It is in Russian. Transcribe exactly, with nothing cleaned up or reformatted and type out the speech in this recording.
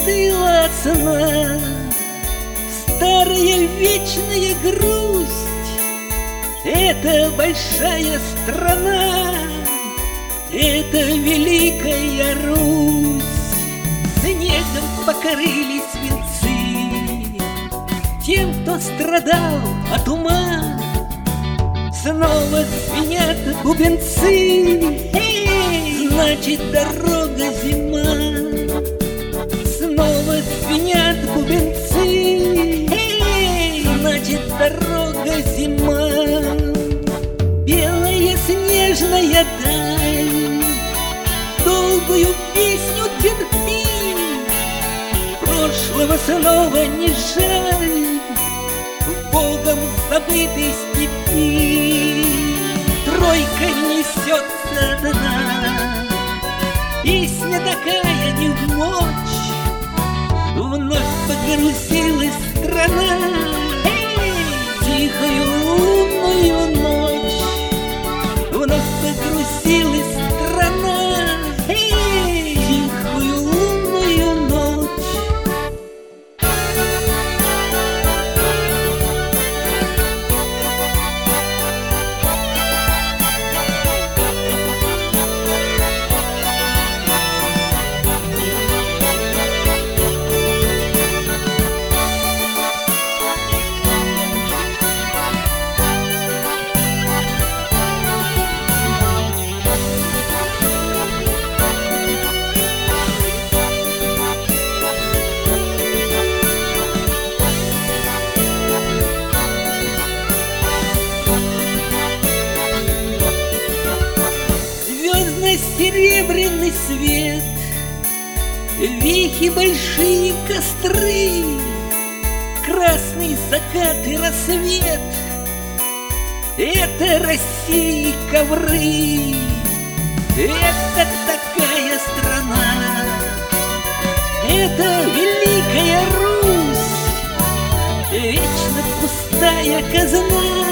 остыла от сна старая вечная грусть. Это большая страна, это великая Русь. Снегом покрылись венцы тем, кто страдал от ума. Снова звенят бубенцы, эй, значит, дорога зима. Снова звенят бубенцы, эй, значит, дорога зима. Белая снежная даль долгую песню терпи, прошлого снова не жаль в Богом забытой степи. Тройка несется одна, песня такая не в ночь. Вновь погрузилась страна, эй, тихую лунную ночь. Вновь погрузилась страна, эй, тихую лунную ночь. Серебряный свет, вехи большие костры, красный закат и рассвет. Это России ковры, это такая страна, это великая Русь, вечно пустая казна.